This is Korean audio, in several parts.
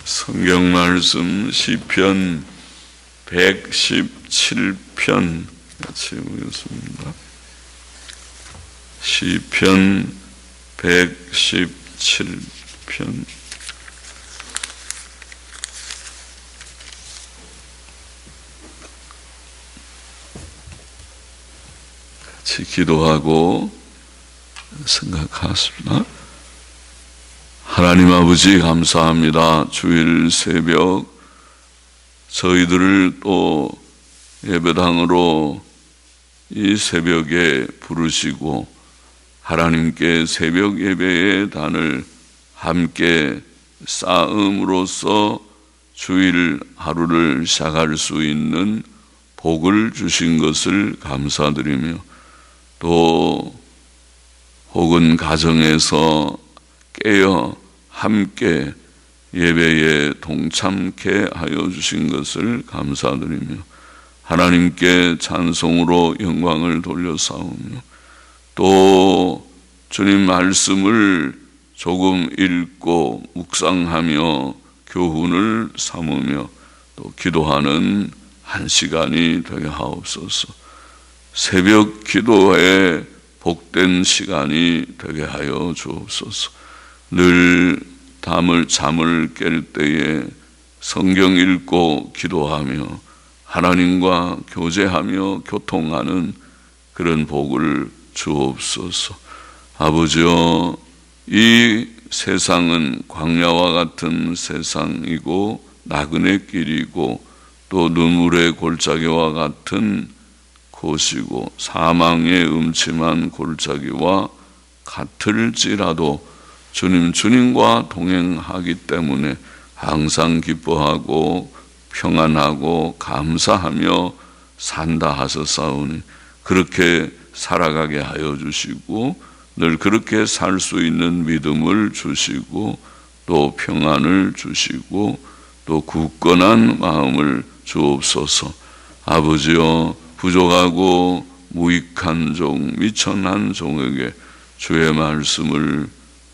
성경 말씀 시편 117편 같이 보겠습니다. 시편 117편 같이 기도하고 생각하십니다. 하나님 아버지 감사합니다. 주일 새벽 저희들을 또 예배당으로 이 새벽에 부르시고 하나님께 새벽 예배의 단을 함께 쌓음으로써 주일 하루를 시작할 수 있는 복을 주신 것을 감사드리며 또 혹은 가정에서 깨어 함께 예배에 동참케 하여 주신 것을 감사드리며 하나님께 찬송으로 영광을 돌려싸우며 또 주님 말씀을 조금 읽고 묵상하며 교훈을 삼으며 또 기도하는 한 시간이 되게 하옵소서. 새벽 기도에 복된 시간이 되게 하여 주옵소서. 늘 잠을 깰 때에 성경 읽고 기도하며 하나님과 교제하며 교통하는 그런 복을 주옵소서. 아버지여, 이 세상은 광야와 같은 세상이고 나그네 길이고 또 눈물의 골짜기와 같은 곳이고 사망의 음침한 골짜기와 같을지라도 주님과 동행하기 때문에 항상 기뻐하고 평안하고 감사하며 산다 하셨사오니 그렇게 살아가게 하여 주시고 늘 그렇게 살 수 있는 믿음을 주시고 또 평안을 주시고 또 굳건한 마음을 주옵소서. 아버지여, 부족하고 무익한 종, 미천한 종에게 주의 말씀을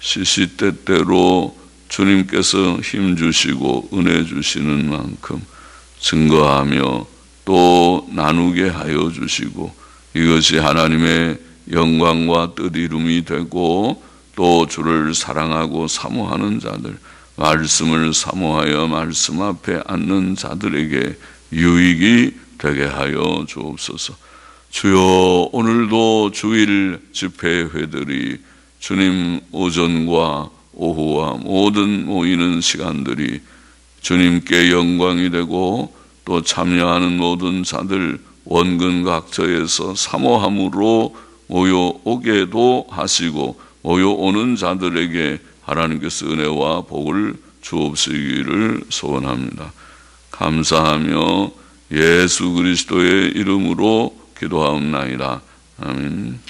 시시때때로 주님께서 힘 주시고 은혜 주시는 만큼 증거하며 또 나누게 하여 주시고 이것이 하나님의 영광과 뜻이름이 되고 또 주를 사랑하고 사모하는 자들, 말씀을 사모하여 말씀 앞에 앉는 자들에게 유익이 되게 하여 주옵소서. 주여, 오늘도 주일 집회회들이 주님 오전과 오후와 모든 모이는 시간들이 주님께 영광이 되고 또 참여하는 모든 자들 원근각처에서 사모함으로 모여오게도 하시고 모여오는 자들에게 하나님께서 은혜와 복을 주옵시기를 소원합니다. 감사하며 예수 그리스도의 이름으로 기도하옵나이다. 아멘.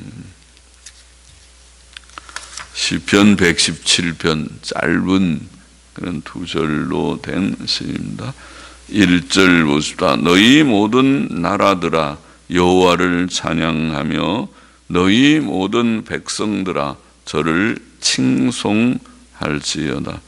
시편 117편 짧은 그런 두 절로 된 시입니다. 1절 보십시다. 너희 모든 나라들아 여호와를 찬양하며 너희 모든 백성들아 저를 칭송할지어다.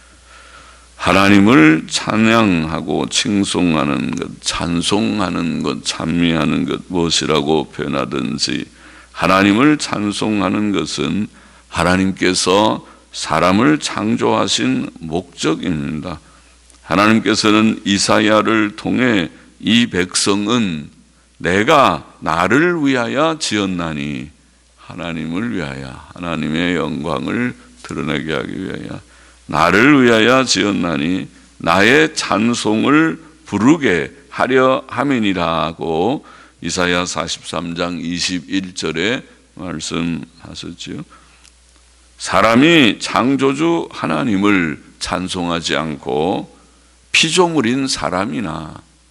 하나님을 찬양하고 칭송하는 것, 찬송하는 것, 찬미하는 것 무엇이라고 표현하든지 하나님을 찬송하는 것은 하나님께서 사람을 창조하신 목적입니다. 하나님께서는 이사야를 통해 이 백성은 내가 나를 위하여 지었나니 하나님을 위하여 하나님의 영광을 드러내게 하기 위하여 나를 위하여 지었나니 나의 찬송을 부르게 하려 함이니라고 이사야 43장 21절에 말씀하셨지요. 사람이 창조주 하나님을 찬송하지 않고 피조물인 사람이나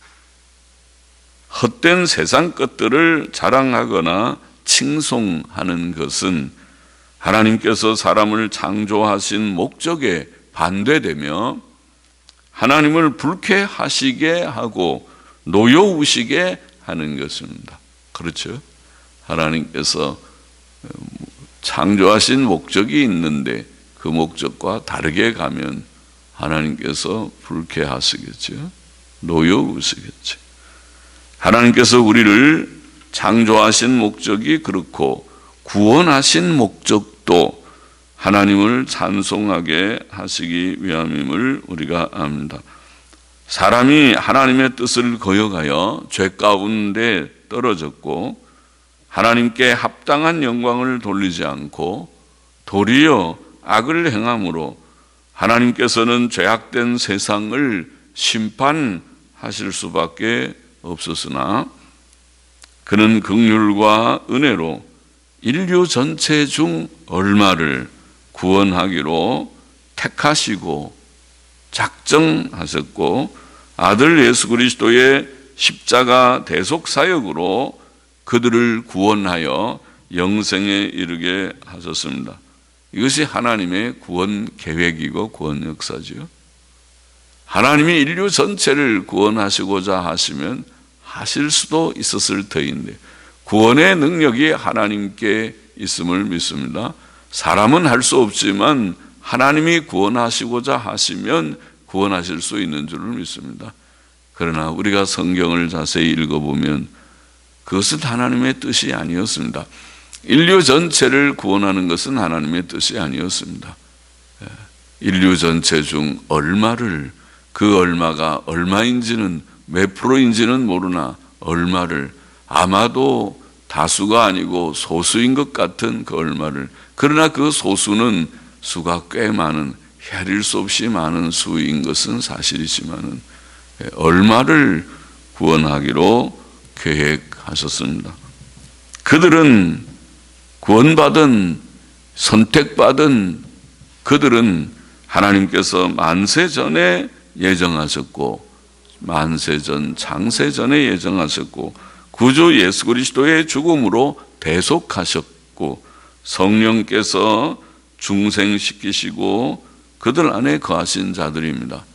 헛된 세상 것들을 자랑하거나 칭송하는 것은 하나님께서 사람을 창조하신 목적에 반대되며 하나님을 불쾌하시게 하고 노여우시게 하는 것입니다. 그렇죠? 하나님께서 창조하신 목적이 있는데 그 목적과 다르게 가면 하나님께서 불쾌하시겠죠. 노여우시겠죠. 하나님께서 우리를 창조하신 목적이 그렇고 구원하신 목적도 하나님을 찬송하게 하시기 위함임을 우리가 압니다. 사람이 하나님의 뜻을 거역하여 죄 가운데 떨어졌고 하나님께 합당한 영광을 돌리지 않고 도리어 악을 행함으로 하나님께서는 죄악된 세상을 심판하실 수밖에 없었으나 그는 긍휼과 은혜로 인류 전체 중 얼마를 구원하기로 택하시고 작정하셨고 아들 예수 그리스도의 십자가 대속 사역으로 그들을 구원하여 영생에 이르게 하셨습니다. 이것이 하나님의 구원 계획이고 구원 역사죠. 하나님이 인류 전체를 구원하시고자 하시면 하실 수도 있었을 터인데 구원의 능력이 하나님께 있음을 믿습니다. 사람은 할 수 없지만 하나님이 구원하시고자 하시면 구원하실 수 있는 줄을 믿습니다. 그러나 우리가 성경을 자세히 읽어보면 그것은 하나님의 뜻이 아니었습니다. 인류 전체를 구원하는 것은 하나님의 뜻이 아니었습니다. 인류 전체 중 얼마를, 그 얼마가 얼마인지는 몇 프로인지는 모르나 얼마를, 아마도 다수가 아니고 소수인 것 같은 그 얼마를, 그러나 그 소수는 수가 꽤 많은, 헤아릴 수 없이 많은 수인 것은 사실이지만은 얼마를 구원하기로 계획하셨습니다. 그들은 구원받은, 선택받은 그들은 하나님께서 만세 전에 예정하셨고 만세 전, 창세 전에 예정하셨고 구주 예수 그리스도의 죽음으로 대속하셨고 성령께서 중생시키시고 그들 안에 거하신 자들입니다.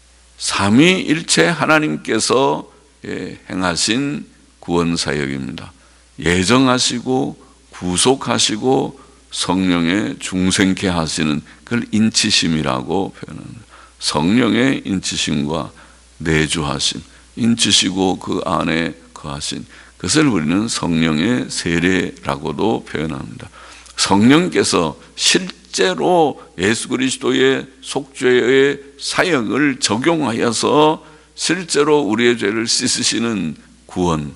삼위일체 하나님께서 행하신 구원사역입니다. 예정하시고 구속하시고 성령의 중생케 하시는 그걸 인치심이라고 표현합니다. 성령의 인치심과 내주하심, 인치시고 그 안에 거하신 그것을 우리는 성령의 세례라고도 표현합니다. 성령께서 실제로 예수 그리스도의 속죄의 사역을 적용하여서 실제로 우리의 죄를 씻으시는 구원,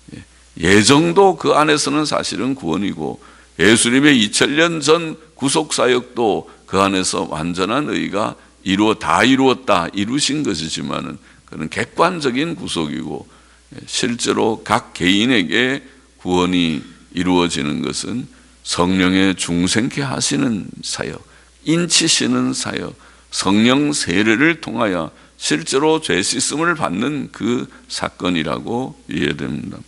예정도 그 안에서는 사실은 구원이고 예수님의 2000년 전 구속사역도 그 안에서 완전한 의가 다 이루었다, 이루신 것이지만은 그는 객관적인 구속이고 실제로 각 개인에게 구원이 이루어지는 것은 성령의 중생케 하시는 사역, 인치시는 사역, 성령 세례를 통하여 실제로 죄 씻음을 받는 그 사건이라고 이해됩니다.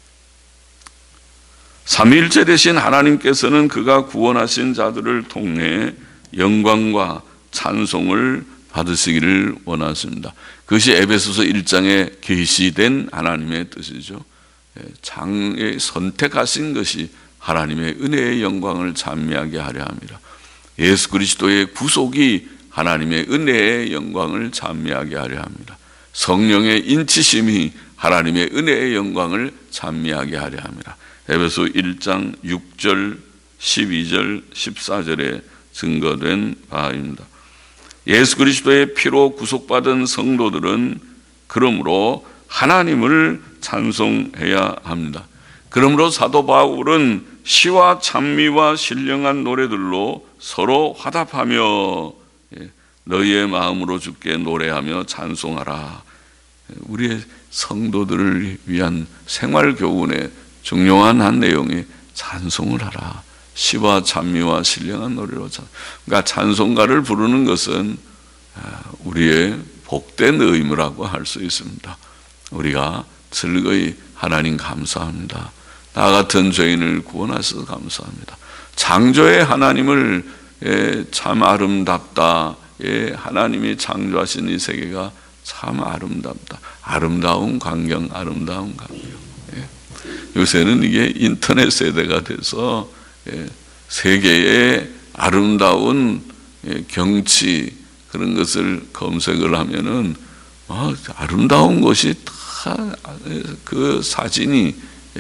삼위일체 되신 하나님께서는 그가 구원하신 자들을 통해 영광과 찬송을 받으시기를 원하십니다. 그것이 에베소서 1장에 계시된 하나님의 뜻이죠. 장에 선택하신 것이 하나님의 은혜의 영광을 찬미하게 하려 합니다. 예수 그리스도의 구속이 하나님의 은혜의 영광을 찬미하게 하려 합니다. 성령의 인치심이 하나님의 은혜의 영광을 찬미하게 하려 합니다. 에베소 1장 6절, 12절, 14절에 증거된 바입니다. 예수 그리스도의 피로 구속받은 성도들은 그러므로 하나님을 찬송해야 합니다. 그러므로 사도 바울은 시와 찬미와 신령한 노래들로 서로 화답하며 너희의 마음으로 주께 노래하며 찬송하라. 우리의 성도들을 위한 생활교훈의 중요한 한 내용이 찬송을 하라. 시와 찬미와 신령한 노래로 그러니까 찬송가를 부르는 것은 우리의 복된 의무라고 할 수 있습니다. 우리가 즐거이 하나님 감사합니다. 나 같은 죄인을 구원하셔서 감사합니다. 창조의 하나님을 참 아름답다. 하나님이 창조하신 이 세계가 참 아름답다. 아름다운 광경, 아름다운 광경. 요새는 이게 인터넷 세대가 돼서 세계의 아름다운 경치, 그런 것을 검색을 하면은 아름다운 곳이 다 그 사진이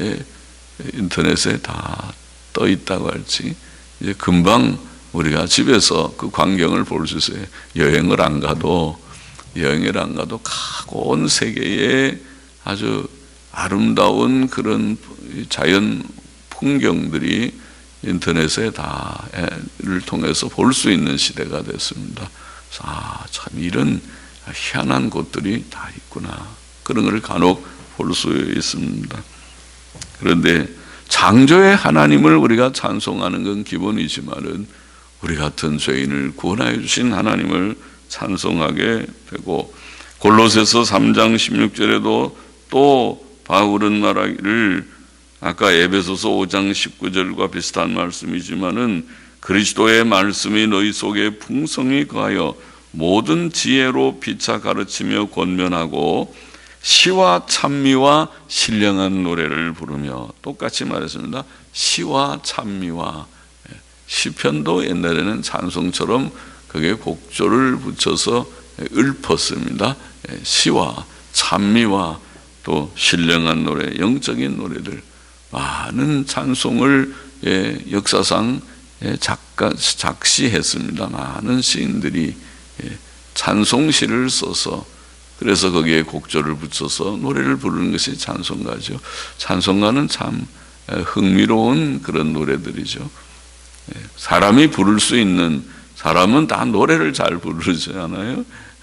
인터넷에 다 떠 있다고 할지 이제 금방 우리가 집에서 그 광경을 볼 수 있어요. 여행을 안 가도 온 세계에 아주 아름다운 그런 자연 풍경들이 인터넷에 다를 통해서 볼 수 있는 시대가 됐습니다. 참 이런 희한한 곳들이 다 있구나. 그런 걸 간혹 볼 수 있습니다. 그런데 창조의 하나님을 우리가 찬송하는 건 기본이지만은 우리 같은 죄인을 구원하여 주신 하나님을 찬송하게 되고, 골로새서 3장 16절에도 또 바울은 말하기를, 아까 에베소서 5장 19절과 비슷한 말씀이지만은 그리스도의 말씀이 너희 속에 풍성히 거하여 모든 지혜로 피차 가르치며 권면하고 시와 찬미와 신령한 노래를 부르며, 똑같이 말했습니다. 시와 찬미와, 시편도 옛날에는 찬송처럼 그게 곡조를 붙여서 읊었습니다. 시와 찬미와 또 신령한 노래, 영적인 노래들, 많은 찬송을 역사상 작시했습니다. 많은 시인들이 찬송시를 써서, 그래서 거기에 곡조를 붙여서 노래를 부르는 것이 찬송가죠. 찬송가는 참 흥미로운 그런 노래들이죠. 사람이 부를 수 있는, 사람은 다 노래를 잘 부르잖아요.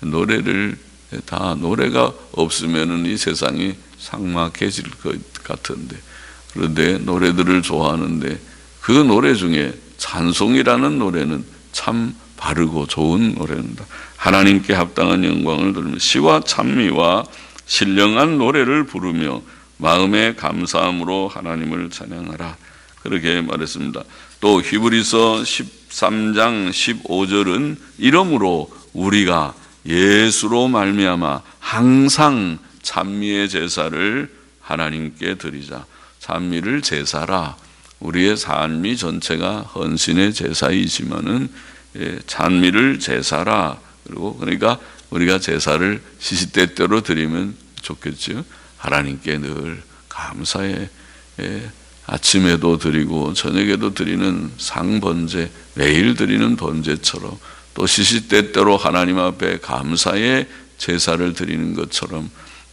노래가 없으면은 이 세상이 삭막해질 것 같은데, 그런데 노래들을 좋아하는데 그 노래 중에 찬송이라는 노래는 참 바르고 좋은 노래입니다. 하나님께 합당한 영광을 돌리며 시와 찬미와 신령한 노래를 부르며 마음의 감사함으로 하나님을 찬양하라, 그렇게 말했습니다. 또 히브리서 13장 15절은 이러므로 우리가 예수로 말미암아 항상 찬미의 제사를 하나님께 드리자. 찬미를 제사라. 우리의 삶이 전체가 헌신의 제사이지만은 찬미를 제사라. 그리고 그러니까 우리가 제사를 시시때때로 드리면 좋겠죠. 하나님께 늘 감사해. 아침에도 드리고 저녁에도 드리는 상번제, 매일 드리는 번제처럼, 또 시시때때로 하나님 앞에 감사의 제사를 드리는 것처럼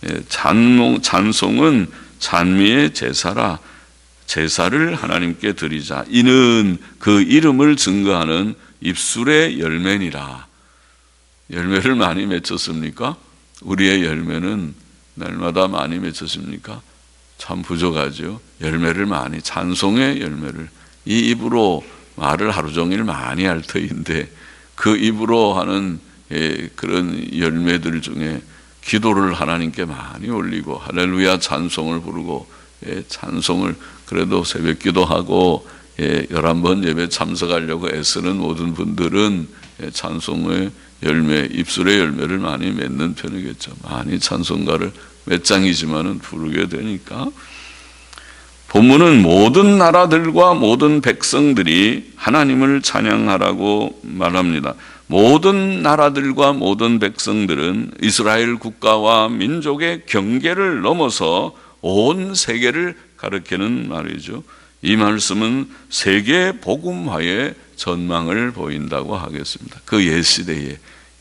찬송은 찬미의 제사라. 제사를 하나님께 드리자. 이는 그 이름을 증거하는 입술의 열매니라. 열매를 많이 맺혔습니까? 우리의 열매는 날마다 많이 맺혔습니까? 참 부족하죠. 열매를 많이, 찬송의 열매를, 이 입으로 말을 하루 종일 많이 할 터인데 그 입으로 하는 그런 열매들 중에 기도를 하나님께 많이 올리고 할렐루야 찬송을 부르고, 찬송을 그래도 새벽 기도하고 11번 예배 참석하려고 애쓰는 모든 분들은 찬송의 열매, 입술의 열매를 많이 맺는 편이겠죠. 많이 찬송가를 몇 장이지만은 부르게 되니까. 본문은 모든 나라들과 모든 백성들이 하나님을 찬양하라고 말합니다. 모든 나라들과 모든 백성들은 이스라엘 국가와 민족의 경계를 넘어서 온 세계를 가리키는 말이죠. 이 말씀은 세계 복음화의 전망을 보인다고 하겠습니다. 그 옛시대에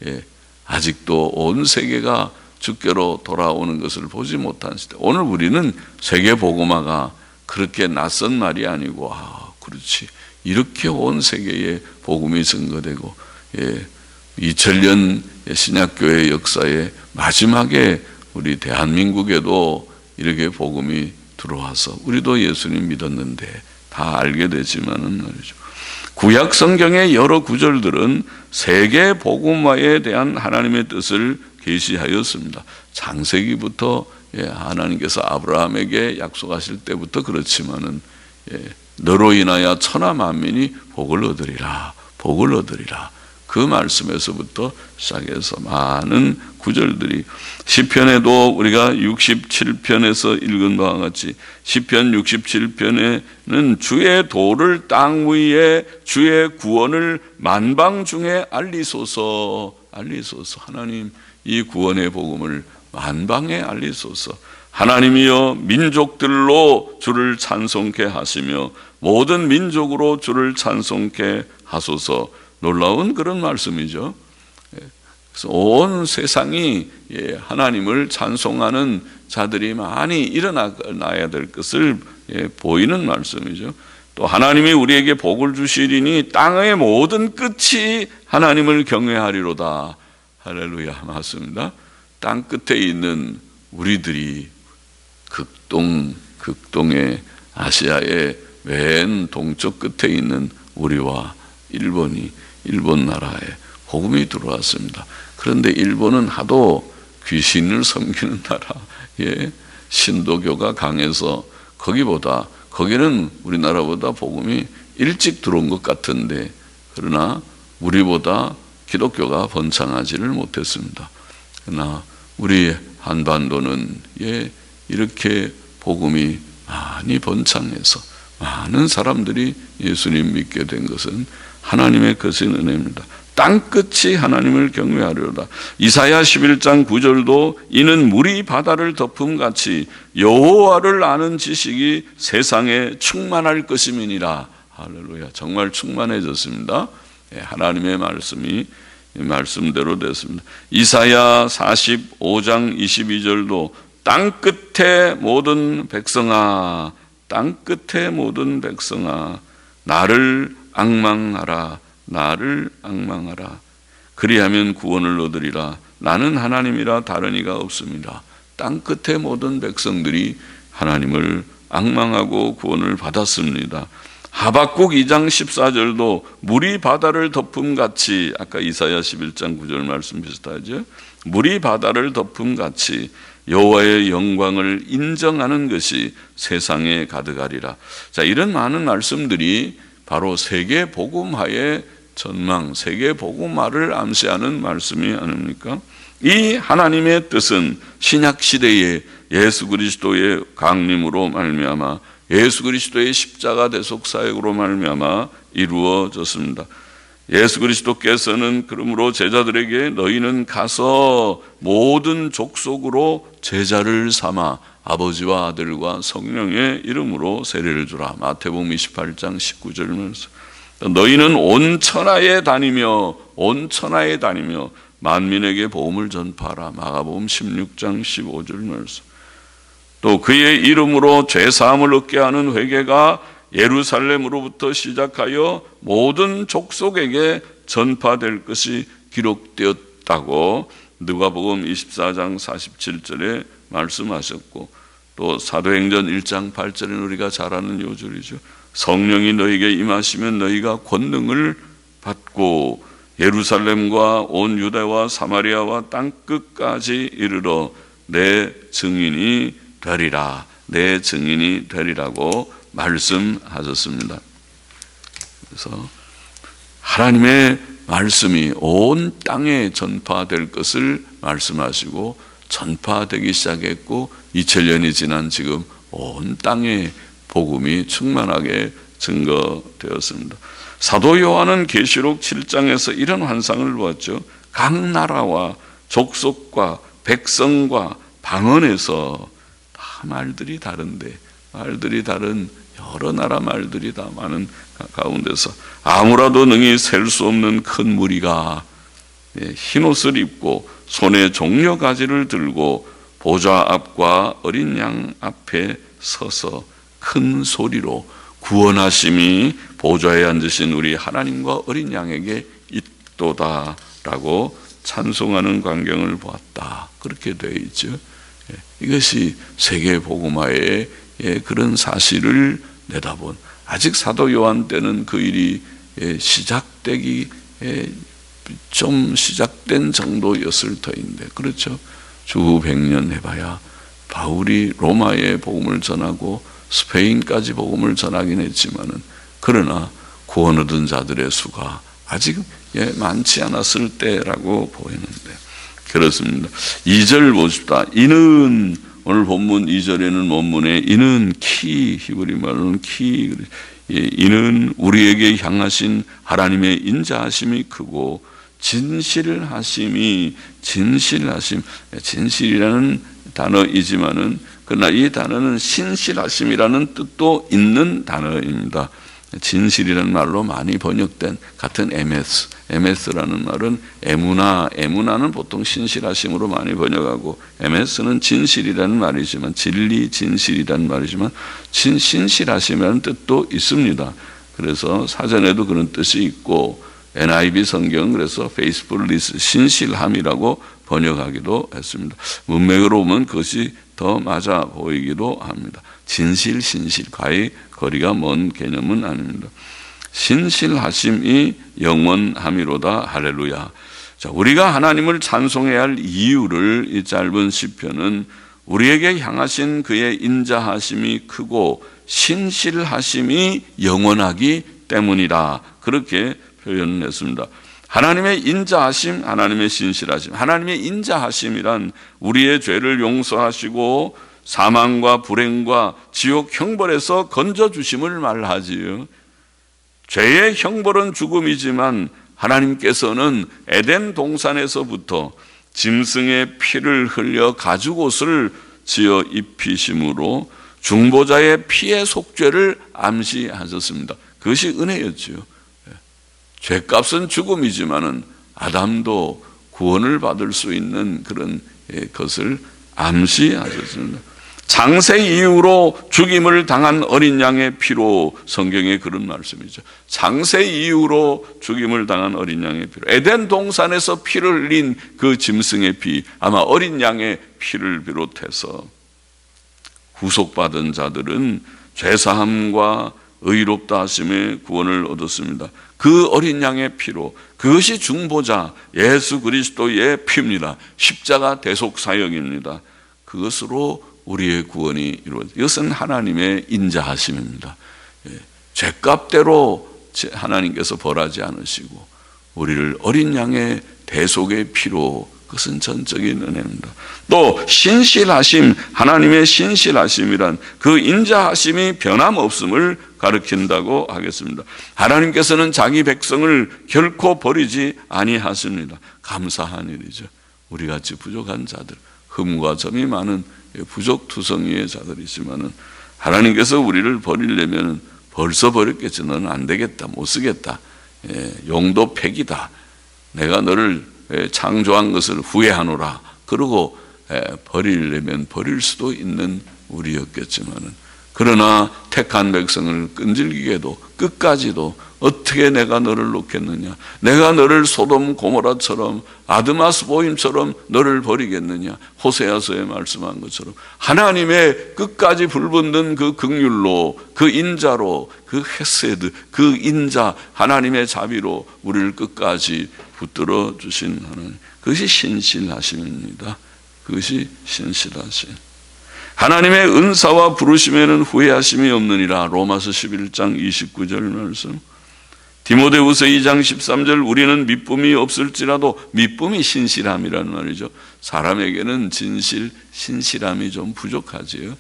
아직도 온 세계가 주께로 돌아오는 것을 보지 못한 시대. 오늘 우리는 세계 복음화가 그렇게 낯선 말이 아니고, 그렇지, 이렇게 온 세계에 복음이 증거되고 2000년 신약교회 역사의 마지막에 우리 대한민국에도 이렇게 복음이 들어와서 우리도 예수님 믿었는데 다 알게 되지만은 말이죠. 구약 성경의 여러 구절들은 세계 복음화에 대한 하나님의 뜻을 계시하였습니다. 창세기부터 하나님께서 아브라함에게 약속하실 때부터 그렇지만은 너로 인하여 천하 만민이 복을 얻으리라, 복을 얻으리라. 그 말씀에서부터 시작해서 많은 구절들이, 시편에도 우리가 67편에서 읽은 바와 같이 시편 67편에는 주의 도를 땅 위에, 주의 구원을 만방 중에 알리소서, 알리소서. 하나님 이 구원의 복음을 만방에 알리소서. 하나님이여 민족들로 주를 찬송케 하시며 모든 민족으로 주를 찬송케 하소서. 놀라운 그런 말씀이죠. 그래서 온 세상이 하나님을 찬송하는 자들이 많이 일어나야 될 것을 보이는 말씀이죠. 또 하나님이 우리에게 복을 주시리니 땅의 모든 끝이 하나님을 경외하리로다. 할렐루야. 맞습니다. 땅 끝에 있는 우리들이 극동의 아시아의 맨 동쪽 끝에 있는 우리와 일본 나라에 복음이 들어왔습니다. 그런데 일본은 하도 귀신을 섬기는 나라에 신도교가 강해서 거기는 우리나라보다 복음이 일찍 들어온 것 같은데, 그러나 우리보다 기독교가 번창하지를 못했습니다. 그러나 우리 한반도는 이렇게 복음이 많이 번창해서 많은 사람들이 예수님 믿게 된 것은 하나님의 크신 은혜입니다. 땅끝이 하나님을 경외하리로다. 이사야 11장 9절도 이는 물이 바다를 덮음같이 여호와를 아는 지식이 세상에 충만할 것임이니라. 할렐루야. 정말 충만해졌습니다. 하나님의 말씀이 말씀대로 됐습니다. 이사야 45장 22절도 땅끝의 모든 백성아, 땅끝의 모든 백성아, 나를 앙망하라. 그리하면 구원을 얻으리라. 나는 하나님이라 다른 이가 없습니다. 땅끝의 모든 백성들이 하나님을 앙망하고 구원을 받았습니다. 하박국 2장 14절도 물이 바다를 덮음같이, 아까 이사야 11장 9절 말씀 비슷하죠. 물이 바다를 덮음같이 여호와의 영광을 인정하는 것이 세상에 가득하리라. 자, 이런 많은 말씀들이 바로 세계 복음화의 전망, 세계 복음화를 암시하는 말씀이 아닙니까? 이 하나님의 뜻은 신약 시대에 예수 그리스도의 강림으로 말미암아, 예수 그리스도의 십자가 대속 사역으로 말미암아 이루어졌습니다. 예수 그리스도께서는 그러므로 제자들에게 너희는 가서 모든 족속으로 제자를 삼아 아버지와 아들과 성령의 이름으로 세례를 주라. 마태복음 28장 19절 말씀. 너희는 온 천하에 다니며 만민에게 복음을 전파하라. 마가복음 16장 15절 말씀. 또 그의 이름으로 죄사함을 얻게 하는 회개가 예루살렘으로부터 시작하여 모든 족속에게 전파될 것이 기록되었다고 누가복음 24장 47절에 말씀하셨고, 또 사도행전 1장 8절에는 우리가 잘 아는 요절이죠. 성령이 너희에게 임하시면 너희가 권능을 받고 예루살렘과 온 유대와 사마리아와 땅끝까지 이르러 내 증인이 되리라고 말씀하셨습니다. 그래서 하나님의 말씀이 온 땅에 전파될 것을 말씀하시고 전파되기 시작했고 2000년이 지난 지금 온 땅에 복음이 충만하게 증거되었습니다. 사도 요한은 계시록 7장에서 이런 환상을 보았죠. 각 나라와 족속과 백성과 방언에서 다 말들이 다른데, 말들이 다른 여러 나라 말들이 다 많은 가운데서 아무라도 능히 셀 수 없는 큰 무리가 흰옷을 입고 손에 종려가지를 들고 보좌 앞과 어린 양 앞에 서서 큰 소리로 구원하심이 보좌에 앉으신 우리 하나님과 어린 양에게 있도다라고 찬송하는 광경을 보았다. 그렇게 되어 있죠. 이것이 세계 복음화의 그런 사실을 내다본, 아직 사도 요한 때는 그 일이 좀 시작된 정도였을 터인데, 그렇죠. 주 100년 해봐야 바울이 로마에 복음을 전하고 스페인까지 복음을 전하긴 했지만은, 그러나 구원 얻은 자들의 수가 아직 많지 않았을 때라고 보이는데, 그렇습니다. 2절 보십시다. 이는, 오늘 본문 2절에는 원문에 이는 히브리 말로는 이는 우리에게 향하신 하나님의 인자하심이 크고 진실하심이, 진실이라는 단어이지만은 그러나 이 단어는 신실하심이라는 뜻도 있는 단어입니다. 진실이라는 말로 많이 번역된 같은 MS라는 말은 에무나는 보통 신실하심으로 많이 번역하고 MS는 진실이라는 말이지만 진리, 진실이라는 말이지만 신실하심이라는 뜻도 있습니다. 그래서 사전에도 그런 뜻이 있고 NIV 성경은 그래서 faithfulness, 신실함이라고 번역하기도 했습니다. 문맥으로 보면 그것이 더 맞아 보이기도 합니다. 진실, 과의 거리가 먼 개념은 아닙니다. 신실하심이 영원함이로다. 할렐루야. 자, 우리가 하나님을 찬송해야 할 이유를 이 짧은 시편은 우리에게 향하신 그의 인자하심이 크고 신실하심이 영원하기 때문이다. 그렇게 표현했습니다. 하나님의 인자하심, 하나님의 신실하심. 하나님의 인자하심이란 우리의 죄를 용서하시고 사망과 불행과 지옥 형벌에서 건져주심을 말하지요. 죄의 형벌은 죽음이지만 하나님께서는 에덴 동산에서부터 짐승의 피를 흘려 가죽옷을 지어 입히심으로 중보자의 피의 속죄를 암시하셨습니다. 그것이 은혜였지요. 죄값은 죽음이지만은 아담도 구원을 받을 수 있는 그런 것을 암시하셨습니다. 장세 이후로 죽임을 당한 어린 양의 피로, 성경에 그런 말씀이죠. 장세 이후로 죽임을 당한 어린 양의 피로, 에덴 동산에서 피를 흘린 그 짐승의 피, 아마 어린 양의 피를 비롯해서 구속받은 자들은 죄사함과 의롭다 하심의 구원을 얻었습니다. 그 어린 양의 피로, 그것이 중보자 예수 그리스도의 피입니다. 십자가 대속 사역입니다. 그것으로 우리의 구원이 이루어집니다. 이것은 하나님의 인자하심입니다. 죄값대로 하나님께서 벌하지 않으시고 우리를 어린 양의 대속의 피로, 그것은 전적인 은혜입니다. 또 신실하심, 하나님의 신실하심이란 그 인자하심이 변함없음을 가르친다고 하겠습니다. 하나님께서는 자기 백성을 결코 버리지 아니하십니다. 감사한 일이죠. 우리같이 부족한 자들, 흠과 점이 많은 부족투성이의 자들이지만은 하나님께서 우리를 버리려면 벌써 버렸겠지. 너는 안 되겠다, 못 쓰겠다, 용도 폐기다, 내가 너를 창조한 것을 후회하노라, 그러고 버리려면 버릴 수도 있는 우리였겠지만은, 그러나 택한 백성을 끈질기게도 끝까지도 어떻게 내가 너를 놓겠느냐, 내가 너를 소돔 고모라처럼 아드마스 보임처럼 너를 버리겠느냐, 호세아서에 말씀한 것처럼 하나님의 끝까지 불붙는 그 긍휼로, 그 인자로, 그 헤세드, 그 인자, 하나님의 자비로 우리를 끝까지 붙들어 주신 하나님, 그것이 신실하심입니다. 그것이 신실하심. 하나님의 은사와 부르심에는 후회하심이 없느니라. 로마서 11장 29절 말씀. 디모데후서 2장 13절, 우리는 미쁨이 없을지라도, 미쁨이 신실함이라는 말이죠. 사람에게는 신실함이 좀 부족하지요.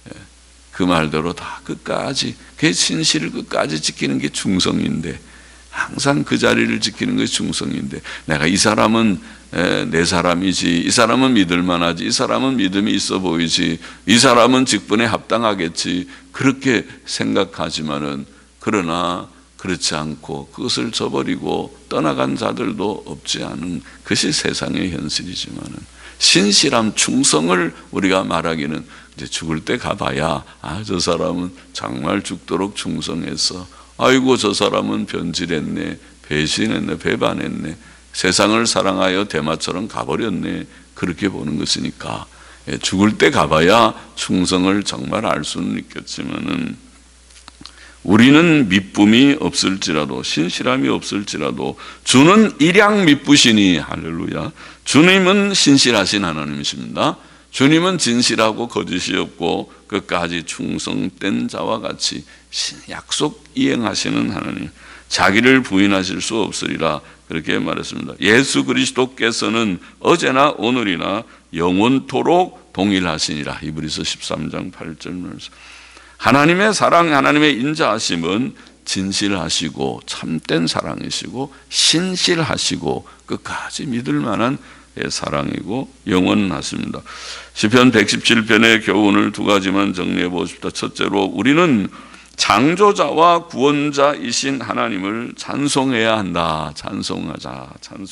그 말대로 다 끝까지, 그 신실을 끝까지 지키는 게 충성인데, 항상 그 자리를 지키는 것이 충성인데, 내가 이 사람은 내 사람이지, 이 사람은 믿을만하지, 이 사람은 믿음이 있어 보이지, 이 사람은 직분에 합당하겠지, 그렇게 생각하지만은, 그러나 그렇지 않고 그것을 저버리고 떠나간 자들도 없지 않은 것이 세상의 현실이지만은, 신실함, 충성을 우리가 말하기는 이제 죽을 때 가봐야, 저 사람은 정말 죽도록 충성했어, 아이고 저 사람은 변질했네, 배신했네, 배반했네, 세상을 사랑하여 대마처럼 가버렸네, 그렇게 보는 것이니까 죽을 때 가봐야 충성을 정말 알 수는 있겠지만은, 우리는 미쁨이 없을지라도, 신실함이 없을지라도 주는 일양 미쁘시니, 할렐루야, 주님은 신실하신 하나님이십니다. 주님은 진실하고 거짓이 없고 끝까지 충성된 자와 같이 약속 이행하시는 하나님, 자기를 부인하실 수 없으리라, 그렇게 말했습니다. 예수 그리스도께서는 어제나 오늘이나 영원토록 동일하시니라. 히브리서 13장 8절 말씀. 하나님의 사랑, 하나님의 인자하심은 진실하시고 참된 사랑이시고 신실하시고 끝까지 믿을 만한 사랑이고 영원하십니다. 시편 117편의 교훈을 두 가지만 정리해 보십시다. 첫째로 우리는 창조자와 구원자이신 하나님을 찬송해야 한다. 찬송하자.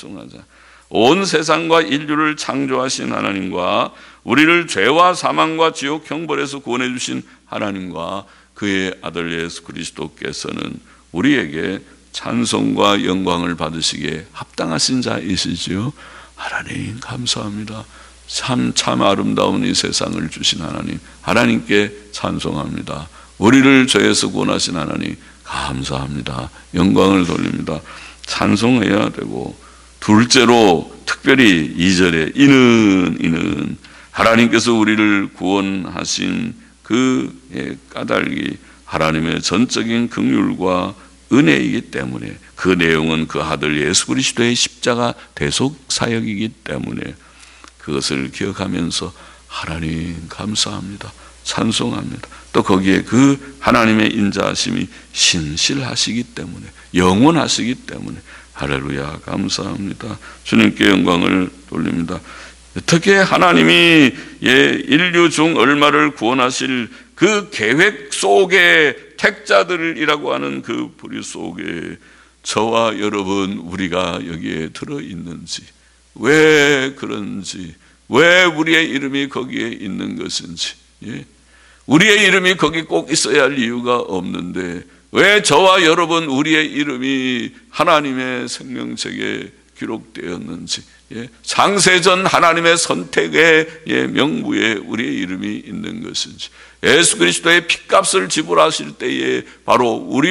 온 세상과 인류를 창조하신 하나님과 우리를 죄와 사망과 지옥 형벌에서 구원해 주신 하나님과 그의 아들 예수 그리스도께서는 우리에게 찬송과 영광을 받으시기에 합당하신 자이시지요. 하나님 감사합니다. 참 아름다운 이 세상을 주신 하나님, 하나님께 찬송합니다. 우리를 죄에서 구원하신 하나님 감사합니다. 영광을 돌립니다. 찬송해야 되고, 둘째로 특별히 2절에 이는 하나님께서 우리를 구원하신 그 까닭이 하나님의 전적인 긍휼과 은혜이기 때문에, 그 내용은 그 아들 예수 그리스도의 십자가 대속 사역이기 때문에 그것을 기억하면서 하나님 감사합니다. 찬송합니다. 또 거기에 그 하나님의 인자하심이 신실하시기 때문에, 영원하시기 때문에 할렐루야 감사합니다. 주님께 영광을 돌립니다. 어떻게 하나님이 인류 중 얼마를 구원하실 그 계획 속에 택자들이라고 하는 그 부류 속에 저와 여러분 우리가 여기에 들어있는지, 왜 그런지, 왜 우리의 이름이 거기에 있는 것인지, 우리의 이름이 거기 꼭 있어야 할 이유가 없는데 왜 저와 여러분 우리의 이름이 하나님의 생명책에 기록되었는지, 창세전 하나님의 선택의 명부에 우리의 이름이 있는 것인지, 예수 그리스도의 핏값을 지불하실 때에 바로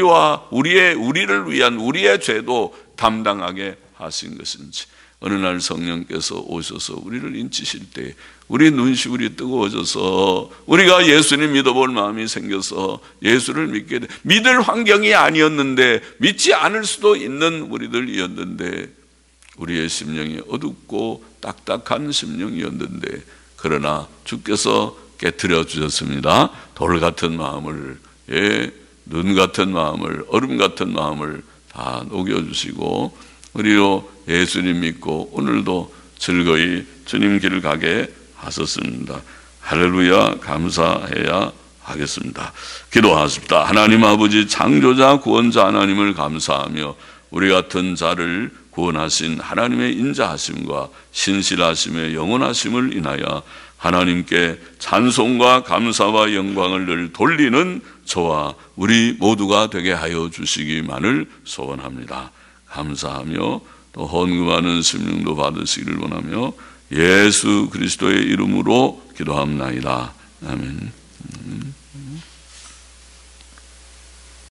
우리를 위한 우리의 죄도 담당하게 하신 것인지, 어느 날 성령께서 오셔서 우리를 인치실 때 우리 눈시울이 뜨거워져서 우리가 예수님 믿어볼 마음이 생겨서 예수를 믿게 돼. 믿을 환경이 아니었는데, 믿지 않을 수도 있는 우리들이었는데, 우리의 심령이 어둡고 딱딱한 심령이었는데, 그러나 주께서 깨트려 주셨습니다. 돌 같은 마음을, 눈 같은 마음을, 얼음 같은 마음을 다 녹여주시고 우리로 예수님 믿고 오늘도 즐거이 주님 길을 가게 하셨습니다. 할렐루야 감사해야 하겠습니다. 기도하십시다. 하나님 아버지 창조자 구원자 하나님을 감사하며 우리 같은 자를 구원하신 하나님의 인자하심과 신실하심의 영원하심을 인하여 하나님께 찬송과 감사와 영광을 늘 돌리는 저와 우리 모두가 되게 하여 주시기만을 소원합니다. 감사하며 또 헌금하는 심령도 받으시기를 원하며 예수 그리스도의 이름으로 기도합나이다. 아멘.